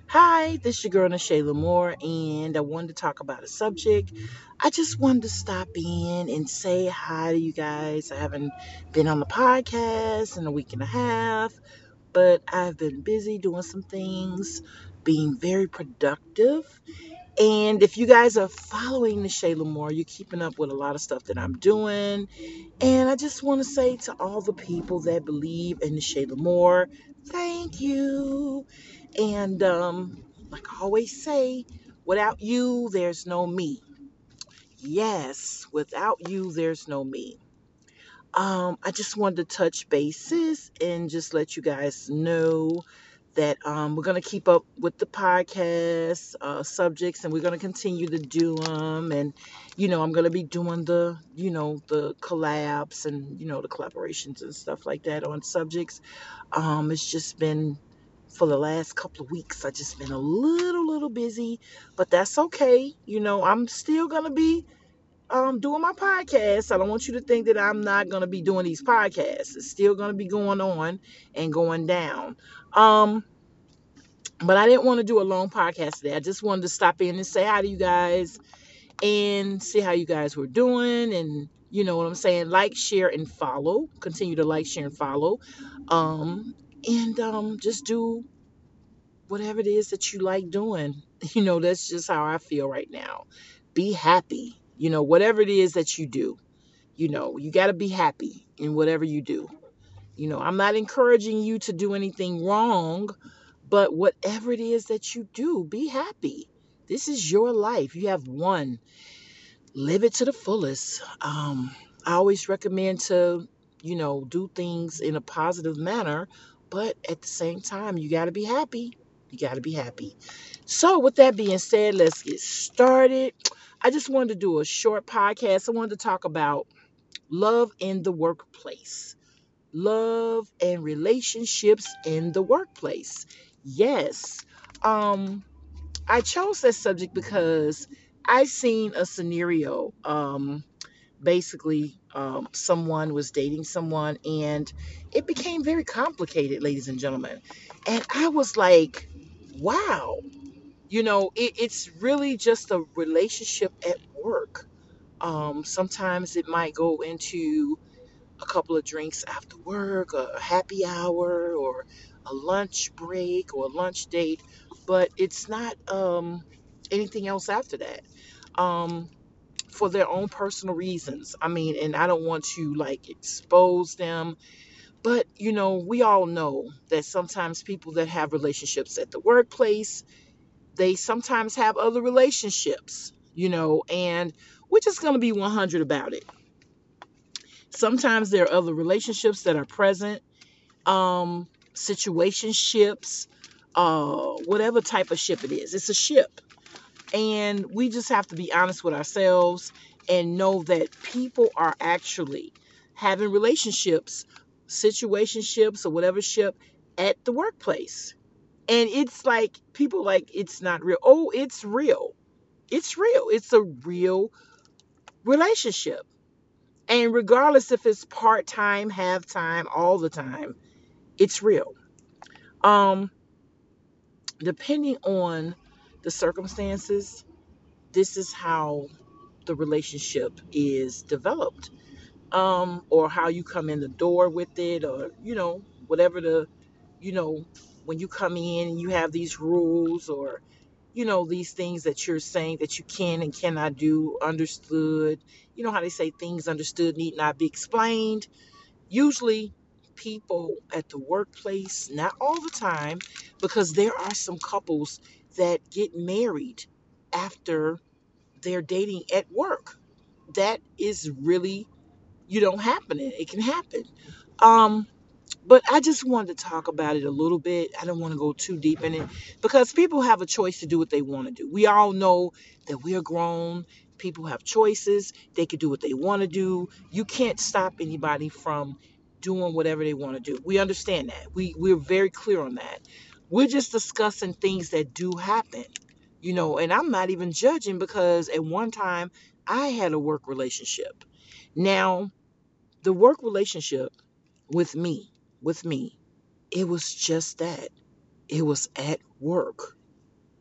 Hi, this is your girl Nashayla Moore, and I wanted to talk about a subject. I just wanted to stop in and say hi to you guys. I haven't been on the podcast in a week and a half, but I've been busy doing some things, being very productive. And if you guys are following Nashayla Moore, you're keeping up with a lot of stuff that I'm doing. And I just want to say to all the people that believe in Nashayla Moore, thank you. And like I always say, without you, there's no me. Yes, without you, there's no me. I just wanted to touch bases and just let you guys know that we're going to keep up with the podcast subjects, and we're going to continue to do them. And, I'm going to be doing the collabs and, the collaborations and stuff like that on subjects. It's just been for the last couple of weeks, I just been a little busy, but that's okay. I'm still going to be doing my podcast. I don't want you to think that I'm not going to be doing these podcasts. It's still going to be going on and going down. Um, but I didn't want to do a long podcast today. I just wanted to stop in and say hi to you guys and see how you guys were doing. And you know what I'm saying? Like, share, and follow. Continue to like, share, and follow. And just do whatever it is that you like doing. That's just how I feel right now. Be happy. Whatever it is that you do. You got to be happy in whatever you do. I'm not encouraging you to do anything wrong, but whatever it is that you do, be happy. This is your life. You have one. Live it to the fullest. I always recommend to, do things in a positive manner, but at the same time, you got to be happy. You got to be happy. So, with that being said, let's get started. I just wanted to do a short podcast. I wanted to talk about love in the workplace, love and relationships in the workplace. Yes. Um, I chose that subject because I seen a scenario. Basically, someone was dating someone, and it became very complicated, ladies and gentlemen. And I was like, wow, it's really just a relationship at work. Sometimes it might go into a couple of drinks after work, a happy hour, or a lunch break, or a lunch date, but it's not anything else after that. Um, for their own personal reasons. I mean, and I don't want to like expose them, but we all know that sometimes people that have relationships at the workplace, they sometimes have other relationships, and we're just going to be 100 about it. Sometimes there are other relationships that are present, situationships, whatever type of ship it is. It's a ship. And we just have to be honest with ourselves and know that people are actually having relationships, situationships, or whatever ship at the workplace. And it's like people like it's not real. Oh, it's real. It's real. It's a real relationship. And regardless if it's part time, half time, all the time, it's real. Um, Depending on the circumstances, this is how the relationship is developed, or how you come in the door with it, or whatever you know when you come in and you have these rules, or these things that you're saying that you can and cannot do. Understood. You know how they say things understood need not be explained. Usually people at the workplace, not all the time, because there are some couples that get married after they're dating at work. That is really, happening. It can happen. Um, but I just wanted to talk about it a little bit. I don't want to go too deep in it because people have a choice to do what they want to do. We all know that we are grown. People have choices. They can do what they want to do. You can't stop anybody from doing whatever they want to do. We understand that. We're very clear on that. We're just discussing things that do happen, and I'm not even judging because at one time I had a work relationship. Now, the work relationship with me, with me, it was just that. It was at work.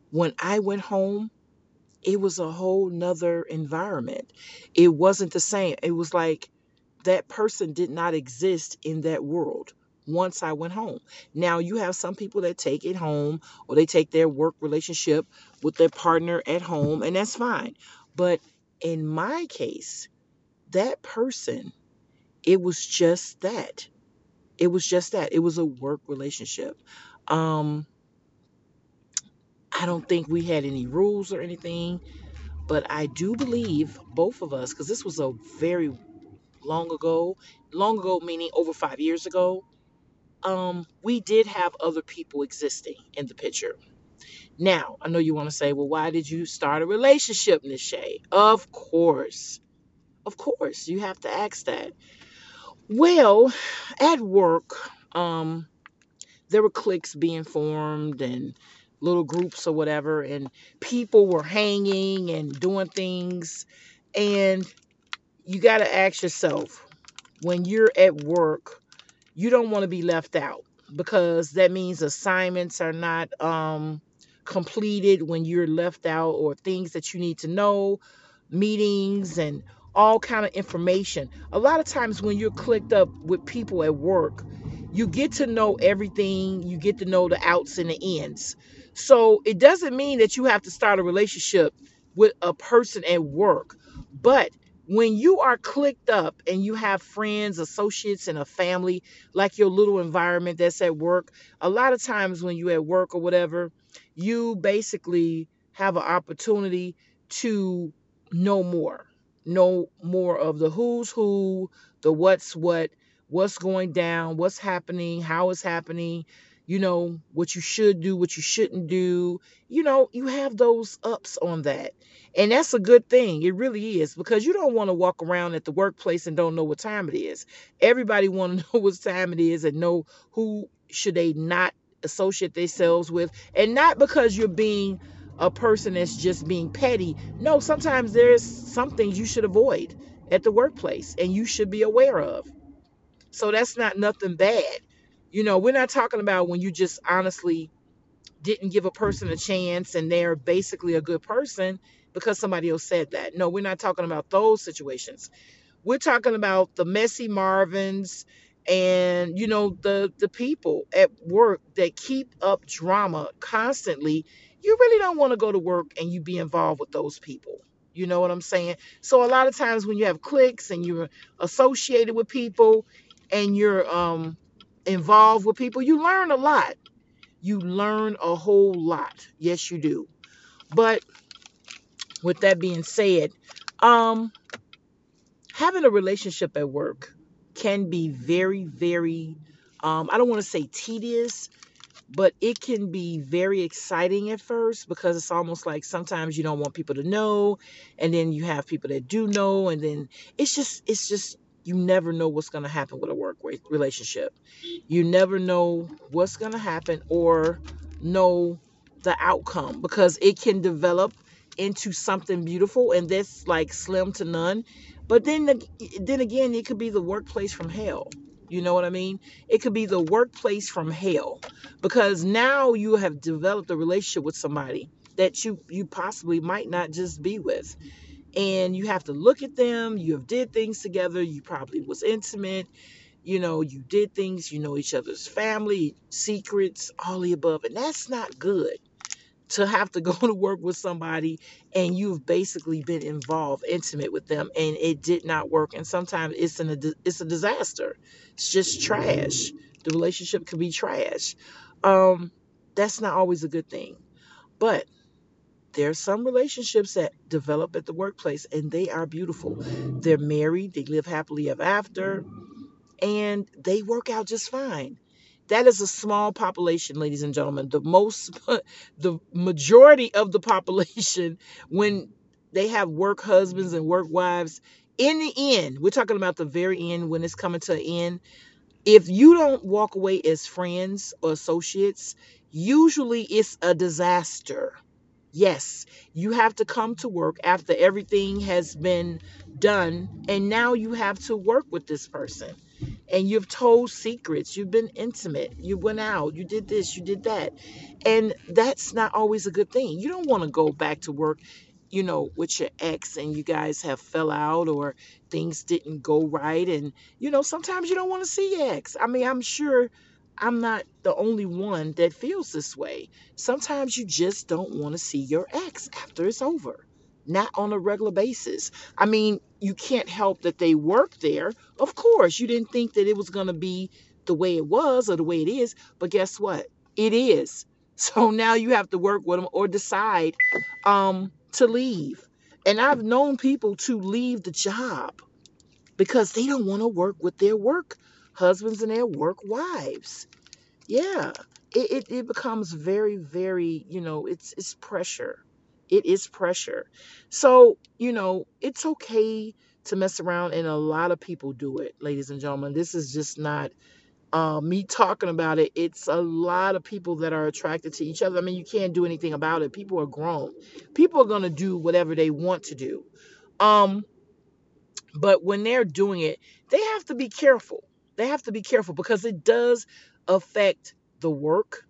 When I went home, it was a whole nother environment. It wasn't the same. It was like that person did not exist in that world once I went home. Now, you have some people that take it home, or they take their work relationship with their partner at home, and that's fine. But in my case, that person, it was just that. It was just that. It was a work relationship. Um, I don't think we had any rules or anything, but I do believe both of us, because this was a very long ago meaning over 5 years ago, we did have other people existing in the picture. Now, I know you want to say, well, why did you start a relationship, Nishay? Of course, you have to ask that. Well, at work, there were cliques being formed and little groups or whatever, and people were hanging and doing things. And you got to ask yourself, when you're at work, you don't want to be left out, because that means assignments are not completed when you're left out, or things that you need to know, meetings and all kind of information. A lot of times when you're clicked up with people at work, you get to know everything, you get to know the outs and the ends. So it doesn't mean that you have to start a relationship with a person at work, but when you are clicked up and you have friends, associates, and a family, like your little environment that's at work, a lot of times when you're at work or whatever, you basically have an opportunity to know more of the who's who, the what's what, what's going down, what's happening, how it's happening, what you should do, what you shouldn't do. You have those ups on that. And that's a good thing. It really is, because you don't want to walk around at the workplace and don't know what time it is. Everybody want to know what time it is and know who should they not associate themselves with. And not because you're being a person that's just being petty. No, sometimes there's some things you should avoid at the workplace and you should be aware of. So that's not nothing bad. We're not talking about when you just honestly didn't give a person a chance and they're basically a good person because somebody else said that. No, we're not talking about those situations. We're talking about the messy Marvins, and the people at work that keep up drama constantly. You really don't want to go to work and you be involved with those people. You know what I'm saying? So a lot of times when you have cliques and you're associated with people and you're involved with people, you learn a lot. You learn a whole lot. Yes, you do. But with that being said, um having a relationship at work can be very, very, I don't want to say tedious, but it can be very exciting at first, because it's almost like sometimes you don't want people to know, and then you have people that do know, and then it's just you never know what's going to happen with a relationship. You never know what's going to happen or know the outcome, because it can develop into something beautiful, and that's like slim to none. But then again, it could be the workplace from hell. You know what I mean? It could be the workplace from hell, because now you have developed a relationship with somebody that you possibly might not just be with, and you have to look at them. You have did things together, you probably was intimate, you did things, you know each other's family secrets, all the above, and that's not good to have to go to work with somebody and you've basically been involved intimate with them and it did not work. And sometimes it's a disaster. It's just trash. The relationship could be trash. um that's not always a good thing. But there's some relationships that develop at the workplace and they are beautiful. They're married, they live happily ever after, and they work out just fine. That is a small population, ladies and gentlemen. The majority of the population, when they have work husbands and work wives, in the end, we're talking about the very end when it's coming to an end. If you don't walk away as friends or associates, usually it's a disaster. Yes, you have to come to work after everything has been done, and now you have to work with this person. and you've told secrets, you've been intimate, you went out, you did this, you did that. And that's not always a good thing. You don't want to go back to work, with your ex and you guys have fell out or things didn't go right. And, sometimes you don't want to see your ex. I mean, I'm sure I'm not the only one that feels this way. Sometimes you just don't want to see your ex after it's over, not on a regular basis. I mean, you can't help that they work there. Of course, you didn't think that it was going to be the way it was or the way it is, but guess what? It is. So now you have to work with them or decide to leave. And I've known people to leave the job because they don't want to work with their work husbands and their work wives. Yeah, it becomes very, very, it's pressure. It is pressure. So, it's okay to mess around, and a lot of people do it, ladies and gentlemen. This is just not me talking about it. It's a lot of people that are attracted to each other. I mean, you can't do anything about it. People are grown. People are going to do whatever they want to do. Um, but when they're doing it, they have to be careful. They have to be careful because it does affect the work.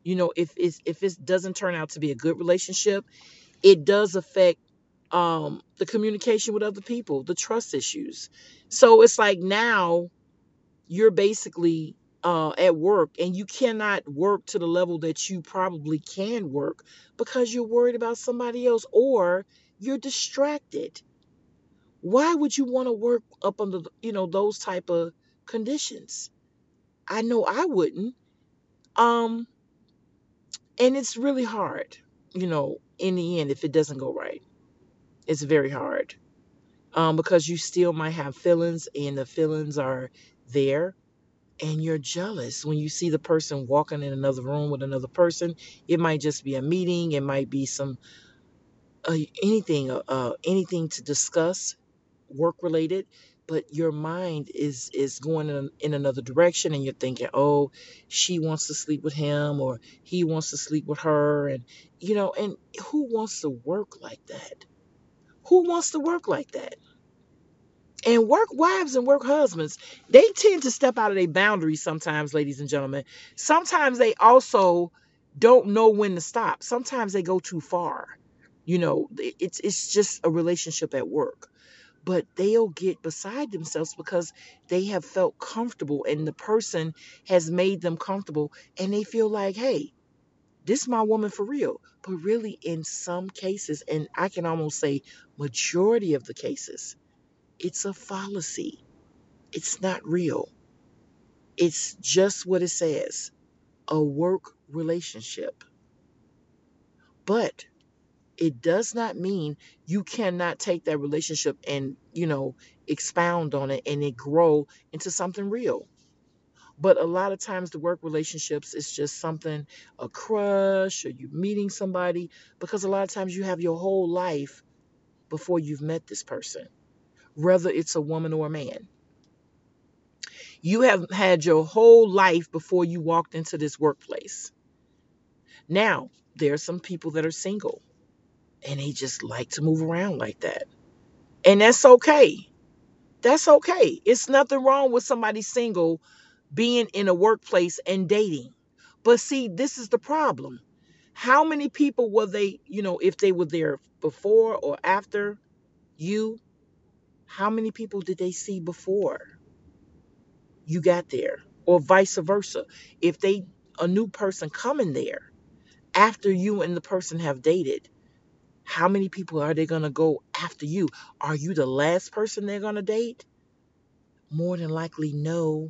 If it doesn't turn out to be a good relationship, it does affect the communication with other people, the trust issues. So it's like now you're basically at work and you cannot work to the level that you probably can work because you're worried about somebody else or you're distracted. Why would you want to work up under those type of conditions? I know I wouldn't. um and it's really hard, in the end, if it doesn't go right. It's very hard, because you still might have feelings and the feelings are there, and you're jealous when you see the person walking in another room with another person. It might just be a meeting, it might be some anything to discuss, work related, but your mind is going in another direction, and you're thinking, oh, she wants to sleep with him or he wants to sleep with her. And and who wants to work like that? Who wants to work like that? And work wives and work husbands, they tend to step out of their boundaries sometimes, ladies and gentlemen. Sometimes they also don't know when to stop. Sometimes they go too far. It's just a relationship at work. But they'll get beside themselves because they have felt comfortable and the person has made them comfortable, and they feel like, hey, this is my woman for real. But really, in some cases, and I can almost say majority of the cases, it's a fallacy. It's not real. It's just what it says, a work relationship. But it does not mean you cannot take that relationship and, expound on it and it grow into something real. But a lot of times the work relationships is just something, a crush or you meeting somebody, because a lot of times you have your whole life before you've met this person, whether it's a woman or a man. You have had your whole life before you walked into this workplace. Now, there are some people that are single and they just like to move around like that. And that's okay. That's okay. It's nothing wrong with somebody single being in a workplace and dating. But see, this is the problem. How many people were they, if they were there before or after you, how many people did they see before you got there? Or vice versa. If they, a new person coming there after you and the person have dated, how many people are they going to go after you? Are you the last person they're going to date? More than likely, no.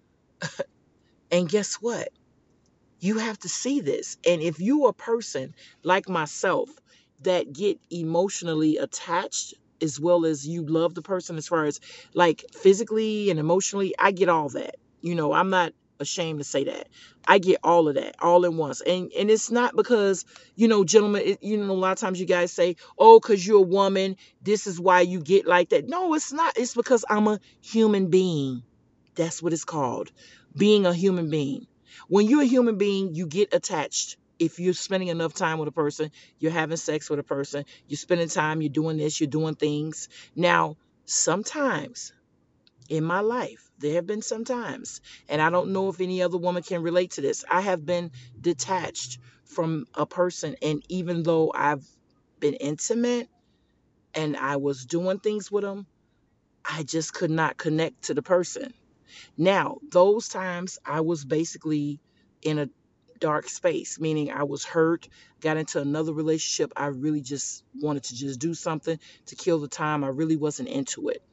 And guess what? You have to see this. And if you are a person like myself that get emotionally attached as well as you love the person as far as like physically and emotionally, I get all that. I'm not ashamed to say that. I get all of that all at once. And it's not because, gentlemen, a lot of times you guys say, oh, because you're a woman, this is why you get like that. No, it's not. It's because I'm a human being. That's what it's called. Being a human being. When you're a human being, you get attached. If you're spending enough time with a person, you're having sex with a person, you're spending time, you're doing this, you're doing things. Now, sometimes in my life, There have been some times, and I don't know if any other woman can relate to this. I have been detached from a person, and even though I've been intimate and I was doing things with them, I just could not connect to the person. Now, those times I was basically in a dark space, meaning I was hurt, got into another relationship. I really just wanted to just do something to kill the time. I really wasn't into it.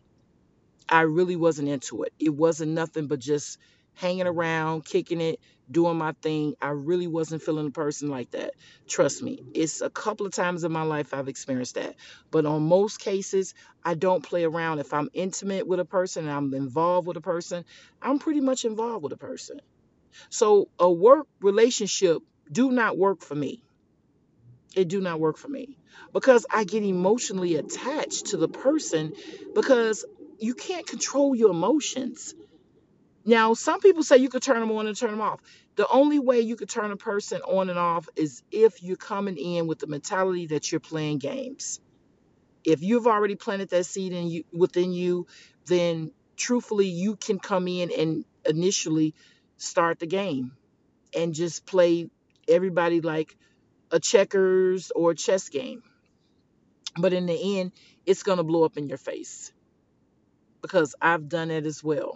I really wasn't into it. It wasn't nothing but just hanging around, kicking it, doing my thing. I really wasn't feeling a person like that. Trust me, it's a couple of times in my life I've experienced that. But on most cases, I don't play around. If I'm intimate with a person and I'm involved with a person, I'm pretty much involved with a person. So a work relationship do not work for me. It do not work for me because I get emotionally attached to the person because you can't control your emotions. Now, some people say you could turn them on and turn them off. The only way you could turn a person on and off is if you're coming in with the mentality that you're playing games. If you've already planted that seed within you, then truthfully, you can come in and initially start the game and just play everybody like a checkers or a chess game. But in the end, it's going to blow up in your face because I've done it as well.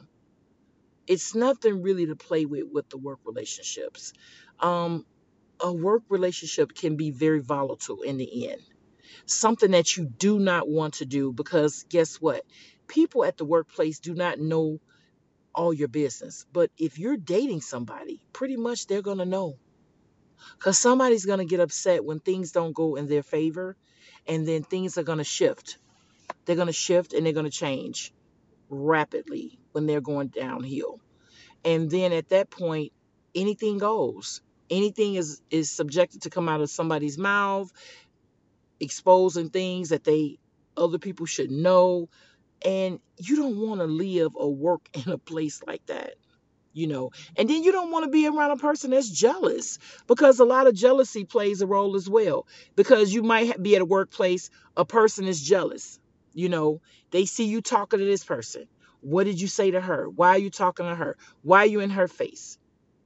It's nothing really to play with the work relationships. Um, a work relationship can be very volatile in the end. Something that you do not want to do because guess what? People at the workplace do not know all your business. But if you're dating somebody, pretty much they're going to know because somebody's going to get upset when things don't go in their favor and then things are going to shift. They're going to shift and they're going to change rapidly when they're going downhill. And then at that point, anything goes. Anything is subjected to come out of somebody's mouth, exposing things that they other people should know. And you don't want to live or work in a place like that. And then you don't want to be around a person that's jealous because a lot of jealousy plays a role as well, because you might be at a workplace, a person is jealous. you know they see you talking to this person. What did you say to her? Why are you talking to her? Why are you in her face?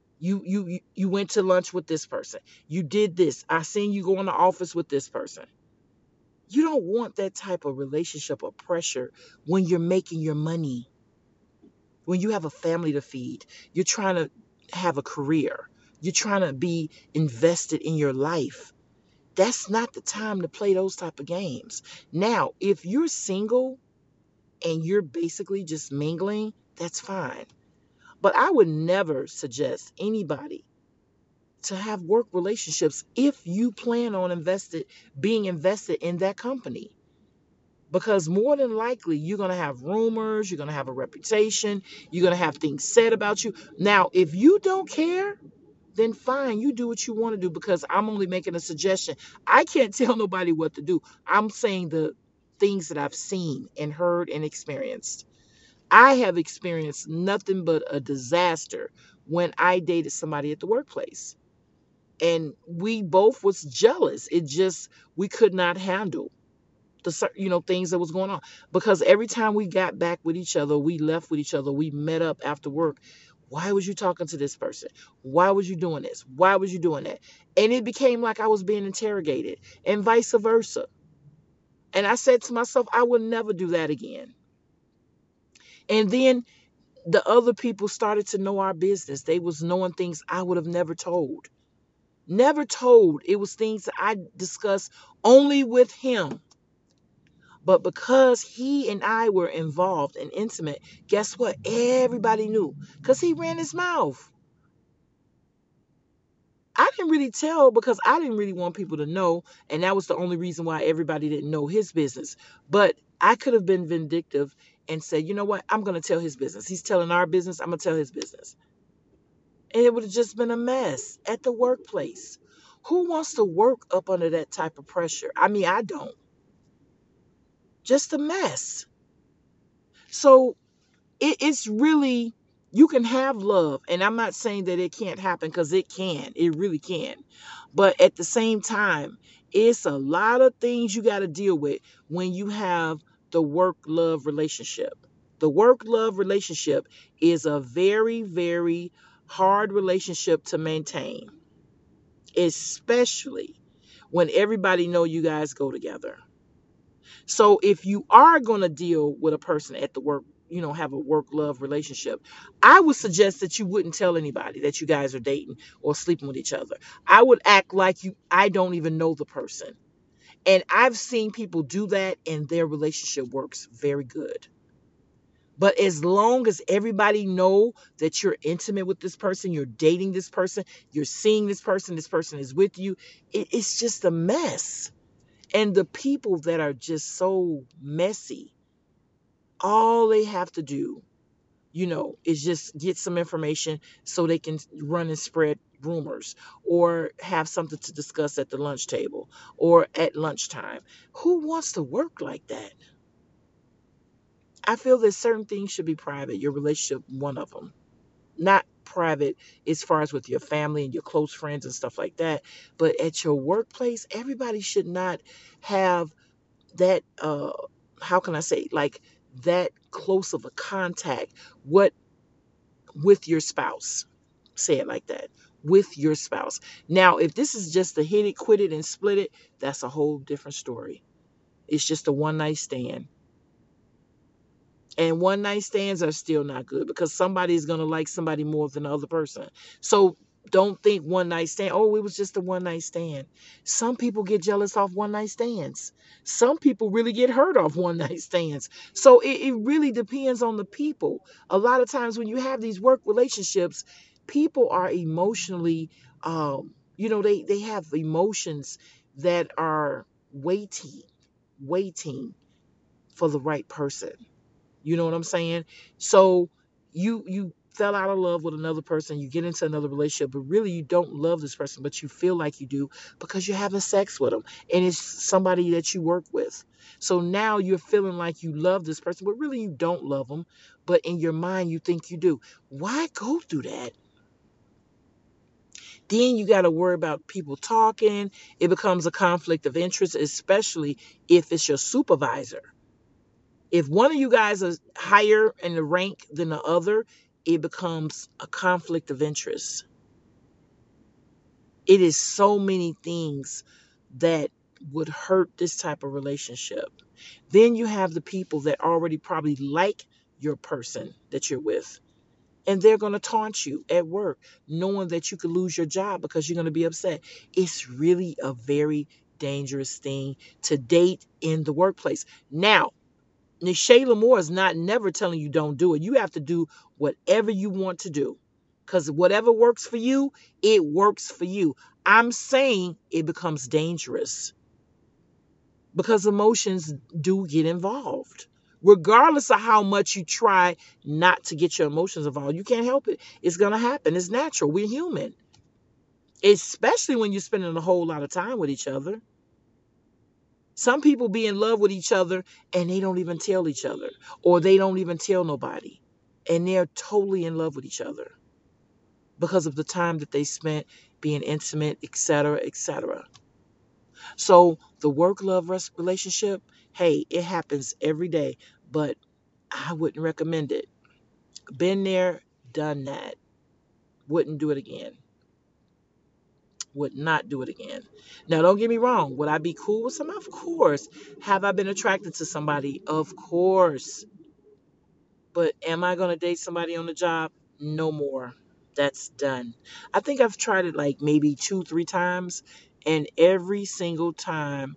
You went to lunch with this person. You did this. I seen you go in the office with this person. You don't want that type of relationship or pressure when you're making your money, when you have a family to feed, you're trying to have a career, you're trying to be invested in your life. That's not the time to play those type of games. Now, if you're single and you're basically just mingling, that's fine. But I would never suggest anybody to have work relationships if you plan on being invested in that company. Because more than likely, you're going to have rumors, you're going to have a reputation, you're going to have things said about you. Now, if you don't care, then fine, you do what you want to do because I'm only making a suggestion. I can't tell nobody what to do. I'm saying the things that I've seen and heard and experienced. I have experienced nothing but a disaster when I dated somebody at the workplace. And we both was jealous. It just, we could not handle the things that was going on, because every time we got back with each other, we left with each other, we met up after work. Why was you talking to this person? Why was you doing this? Why was you doing that? And it became like I was being interrogated, and vice versa. And I said to myself, I will never do that again. And then the other people started to know our business. They was knowing things I would have never told. Never told. It was things that I discussed only with him. But because he and I were involved and intimate, guess what? Everybody knew because he ran his mouth. I didn't really tell because I didn't really want people to know. And that was the only reason why everybody didn't know his business. But I could have been vindictive and said, you know what? I'm going to tell his business. He's telling our business. I'm going to tell his business. And it would have just been a mess at the workplace. Who wants to work up under that type of pressure? I mean, I don't. Just a mess. So it's really, you can have love, and I'm not saying that it can't happen, because it really can. But at the same time, it's a lot of things you got to deal with when you have the work love relationship. The work love relationship is a very, very hard relationship to maintain, especially when everybody know you guys go together. So if you are going to deal with a person at the work, have a work love relationship, I would suggest that you wouldn't tell anybody that you guys are dating or sleeping with each other. I would act like I don't even know the person. And I've seen people do that and their relationship works very good. But as long as everybody know that you're intimate with this person, you're dating this person, you're seeing this person is with you, it's just a mess. And the people that are just so messy, all they have to do, is just get some information so they can run and spread rumors or have something to discuss at the lunch table or at lunchtime. Who wants to work like that? I feel that certain things should be private. Your relationship, one of them. Not private as far as with your family and your close friends and stuff like that. But at your workplace, everybody should not have that how can I say, like, that close of a contact what with your spouse. Say it like that. With your spouse. Now, if this is just a hit it, quit it, and split it, that's a whole different story. It's just a one night stand. And one night stands are still not good because somebody is going to like somebody more than the other person. So don't think one night stand, oh, it was just a one night stand. Some people get jealous off one night stands. Some people really get hurt off one night stands. So it really depends on the people. A lot of times when you have these work relationships, people are emotionally, they have emotions that are waiting for the right person. You know what I'm saying? So you fell out of love with another person, you get into another relationship, but really you don't love this person, but you feel like you do because you're having sex with them and it's somebody that you work with. So now you're feeling like you love this person, but really you don't love them, but in your mind you think you do. Why go through that? Then you got to worry about people talking. It becomes a conflict of interest, especially if it's your supervisor. If one of you guys is higher in the rank than the other, it becomes a conflict of interest. It is so many things that would hurt this type of relationship. Then you have the people that already probably like your person that you're with, and they're going to taunt you at work, knowing that you could lose your job because you're going to be upset. It's really a very dangerous thing to date in the workplace. Now, Shayla Moore is not never telling you don't do it. You have to do whatever you want to do. Because whatever works for you, it works for you. I'm saying it becomes dangerous because emotions do get involved. Regardless of how much you try not to get your emotions involved, you can't help it. It's going to happen. It's natural. We're human. Especially when you're spending a whole lot of time with each other. Some people be in love with each other and they don't even tell each other, or they don't even tell nobody. And they're totally in love with each other because of the time that they spent being intimate, etc., etc. So the work love relationship, hey, it happens every day, but I wouldn't recommend it. Been there, done that. Wouldn't do it again. Would not do it again. Now, don't get me wrong. Would I be cool with some? Of course. Have I been attracted to somebody? Of course. But am I going to date somebody on the job? No more. That's done. I think I've tried it like maybe two, three times. And every single time,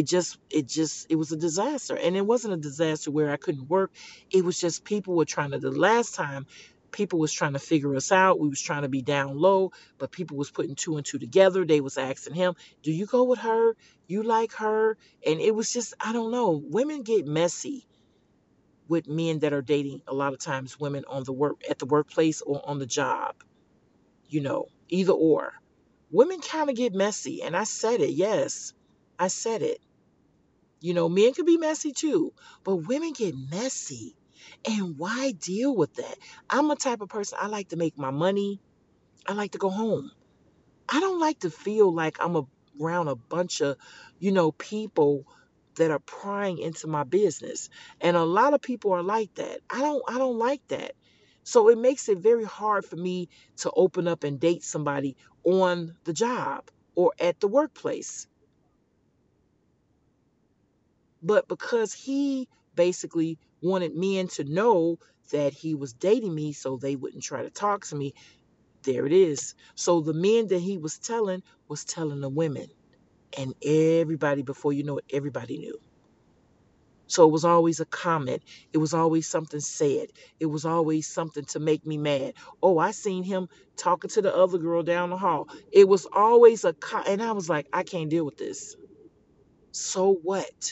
it was a disaster. And it wasn't a disaster where I couldn't work. It was just people were trying to, the last time, people was trying to figure us out. We was trying to be down low, but people was putting two and two together. They was asking him, do you go with her? You like her? And it was just, I don't know. Women get messy with men that are dating a lot of times women on the work at the workplace or on the job, either or. Women kind of get messy, and I said it. Yes, I said it. Men can be messy too, but women get messy. And why deal with that? I'm a type of person, I like to make my money. I like to go home. I don't like to feel like I'm around a bunch of, people that are prying into my business. And a lot of people are like that. I don't like that. So it makes it very hard for me to open up and date somebody on the job or at the workplace. But because he basically wanted men to know that he was dating me so they wouldn't try to talk to me, there it is. So the men that he was telling the women. And everybody, before you know it, everybody knew. So it was always a comment. It was always something said. It was always something to make me mad. Oh, I seen him talking to the other girl down the hall. It was always and I was like, I can't deal with this. So what?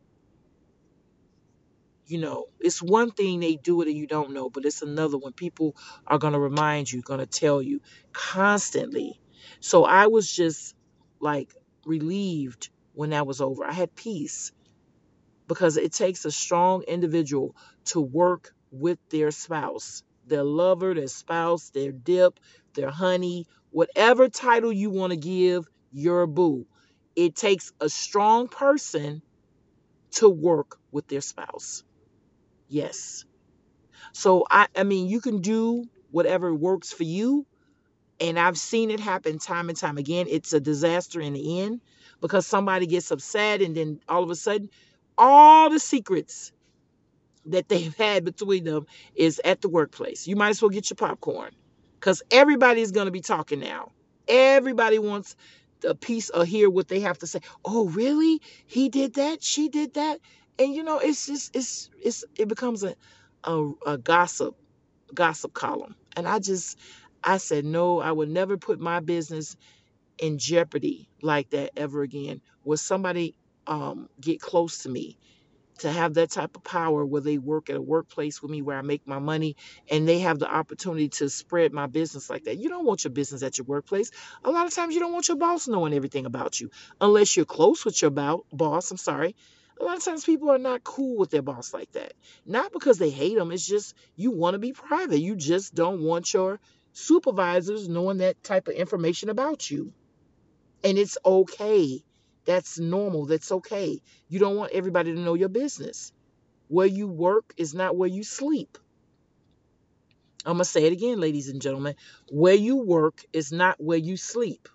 It's one thing they do it and you don't know, but it's another when people are going to remind you, going to tell you constantly. So I was just like relieved when that was over. I had peace because it takes a strong individual to work with their spouse, their lover, their spouse, their dip, their honey, whatever title you want to give your boo. It takes a strong person to work with their spouse. Yes. So I mean you can do whatever works for you, and I've seen it happen time and time again. It's a disaster in the end because somebody gets upset and then all of a sudden all the secrets that they've had between them is at the workplace. You might as well get your popcorn because everybody's going to be talking now. Everybody wants a piece or hear what they have to say. Oh, really? He did that? She did that? And it's just it becomes a gossip column. And I said no, I would never put my business in jeopardy like that ever again. Will somebody get close to me to have that type of power where they work at a workplace with me where I make my money and they have the opportunity to spread my business like that. You don't want your business at your workplace. A lot of times you don't want your boss knowing everything about you unless you're close with your boss. I'm sorry. A lot of times people are not cool with their boss like that. Not because they hate them. It's just you want to be private. You just don't want your supervisors knowing that type of information about you. And it's okay. That's normal. That's okay. You don't want everybody to know your business. Where you work is not where you sleep. I'm going to say it again, ladies and gentlemen. Where you work is not where you sleep.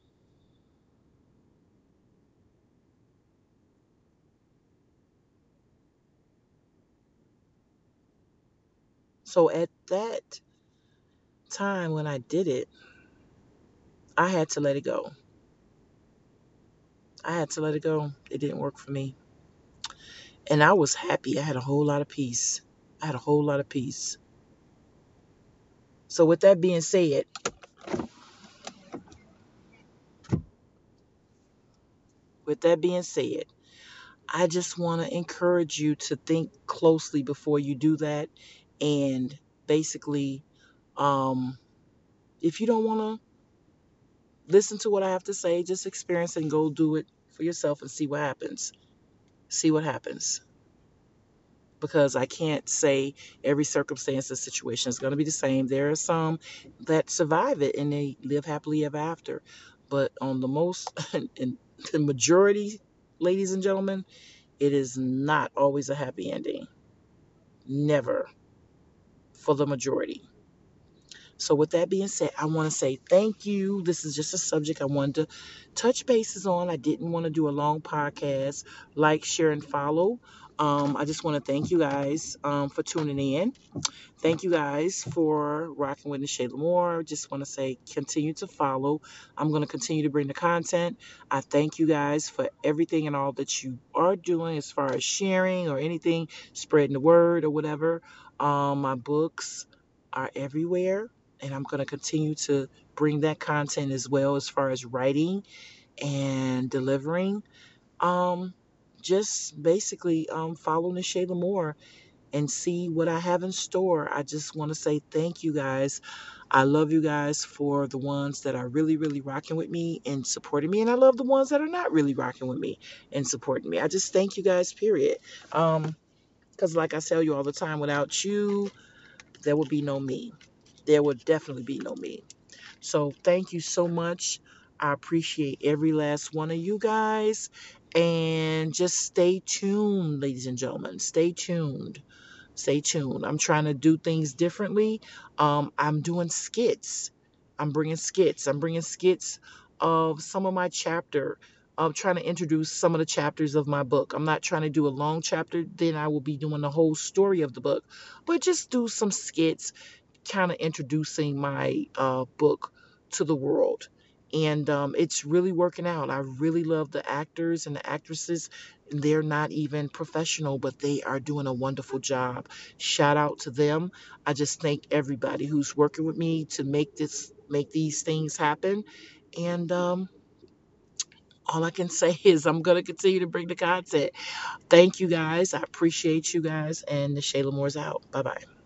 So at that time when I did it, I had to let it go. I had to let it go. It didn't work for me. And I was happy. I had a whole lot of peace. I had a whole lot of peace. So with that being said, I just want to encourage you to think closely before you do that. And basically, um, if you don't want to listen to what I have to say, just experience it and go do it for yourself and see what happens. See what happens. Because I can't say every circumstance or situation is going to be the same. There are some that survive it and they live happily ever after. But on the most, in the majority, ladies and gentlemen, it is not always a happy ending. Never for the majority. So, with that being said, I want to say thank you. This is just a subject I wanted to touch bases on. I didn't want to do a long podcast. Like, share, and follow. I just want to thank you guys for tuning in. Thank you guys for rocking with Shayla Moore. Just want to say continue to follow. I'm going to continue to bring the content. I thank you guys for everything and all that you are doing as far as sharing or anything, spreading the word or whatever. My books are everywhere, and I'm going to continue to bring that content as well as far as writing and delivering. Um, just basically follow Shayla Moore and see what I have in store. I just want to say thank you guys. I love you guys for the ones that are really, really rocking with me and supporting me. And I love the ones that are not really rocking with me and supporting me. I just thank you guys, period. Because like I tell you all the time, without you, there would be no me. There would definitely be no me. So thank you so much. I appreciate every last one of you guys. And just stay tuned, ladies and gentlemen. Stay tuned. Stay tuned. I'm trying to do things differently. I'm doing skits. I'm bringing skits of some of my chapter. I'm trying to introduce some of the chapters of my book. I'm not trying to do a long chapter, then I will be doing the whole story of the book, but just do some skits, kind of introducing my book to the world. And it's really working out. I really love the actors and the actresses. They're not even professional, but they are doing a wonderful job. Shout out to them. I just thank everybody who's working with me to make these things happen. And all I can say is I'm going to continue to bring the content. Thank you guys. I appreciate you guys. And the Shayla Moore's out. Bye bye.